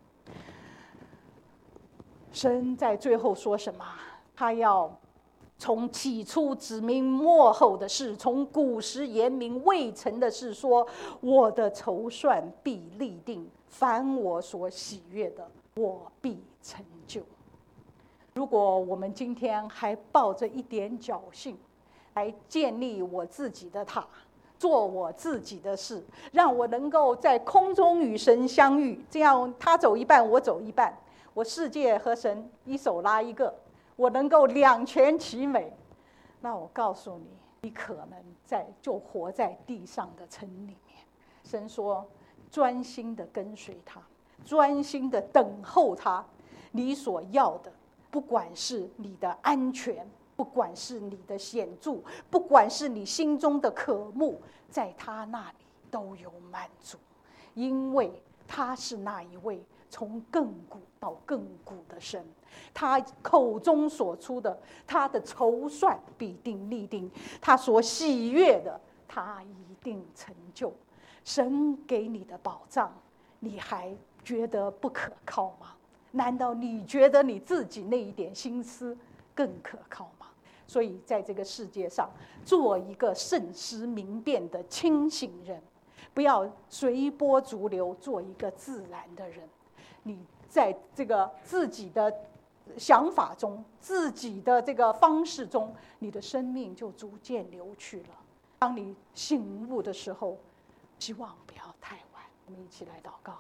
S1: 神在最后说什么？他要从起初指明末后的事，从古时言明未成的事，说我的筹算必立定，凡我所喜悦的，我必成就。如果我们今天还抱着一点侥幸来建立我自己的塔，做我自己的事，让我能够在空中与神相遇，这样他走一半我走一半，我世界和神一手拉一个，我能够两全其美，那我告诉你，你可能在就活在地上的城里面。神说专心的跟随他，专心的等候他，你所要的，不管是你的安全，不管是你的显著，不管是你心中的渴慕，在他那里都有满足，因为他是那一位从亘古到亘古的神，他口中所出的，他的筹算必定立定，他所喜悦的，他一定成就。神给你的保障，你还觉得不可靠吗？难道你觉得你自己那一点心思更可靠吗？所以在这个世界上，做一个慎思明辨的清醒人，不要随波逐流，做一个自然的人。你在这个自己的想法中，自己的这个方式中，你的生命就逐渐流去了。当你醒悟的时候，希望不要太晚。我们一起来祷告。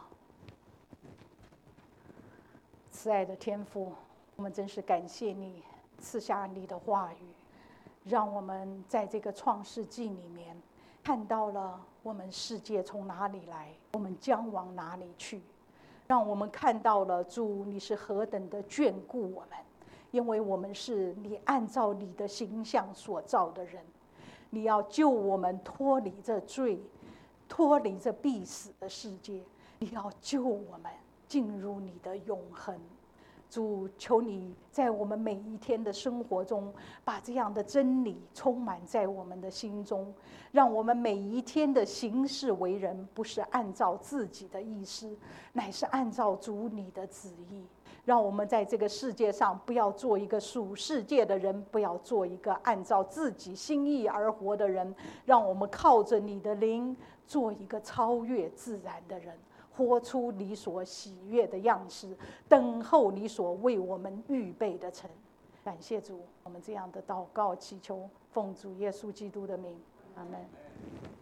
S1: 慈爱的天父，我们真是感谢你赐下你的话语，让我们在这个创世纪里面看到了我们世界从哪里来，我们将往哪里去，让我们看到了主你是何等的眷顾我们，因为我们是你按照你的形象所造的人，你要救我们脱离这罪，脱离这必死的世界，你要救我们进入你的永恒。主，求你在我们每一天的生活中，把这样的真理充满在我们的心中，让我们每一天的行事为人，不是按照自己的意思，乃是按照主你的旨意。让我们在这个世界上，不要做一个属世界的人，不要做一个按照自己心意而活的人，让我们靠着你的灵，做一个超越自然的人，活出你所喜悦的样式，等候你所为我们预备的城。感谢主，我们这样的祷告祈求，奉主耶稣基督的名，阿们。